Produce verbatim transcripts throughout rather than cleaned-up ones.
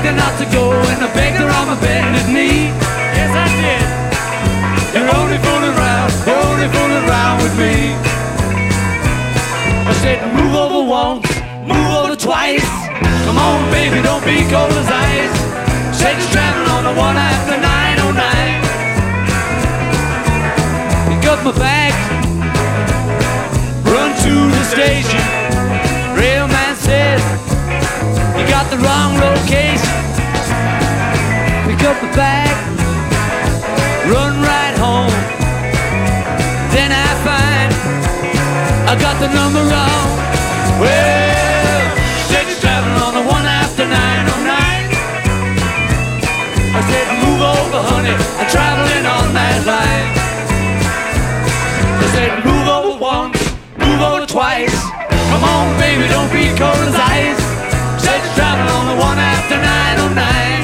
begged her not to go, and I begged her on my bended knee. Yes, I did. You're only fooling around, you're only fooling around with me. I said, move over once, move over twice. Come on, baby, don't be cold as ice. Said you're traveling on the one after nine oh nine. Pick up my bag, run to the station. Railman said, you got the wrong location. Pick up the bag, run right home. Then I find I got the number wrong. Well, said you're traveling on the one after nine oh nine. I said, move over, honey, I'm traveling on that line. I said, move over once, move over twice. Come on, baby, don't be cold as ice. Said you're traveling on the one after nine oh nine.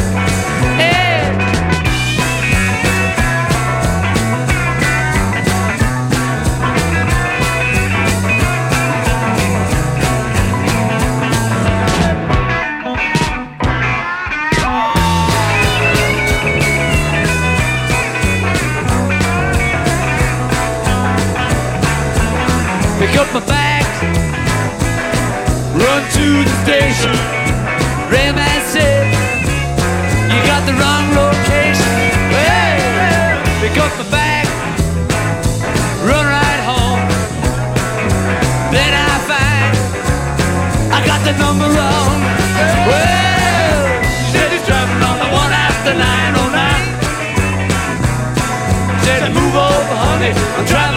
Pick up my bags, run to the station. Railman said, you got the wrong location. Hey, hey. Pick up my bag, run right home. Then I find I got the number wrong. Well, she said he's traveling on the one after nine oh nine. Said, move over, honey, I'm traveling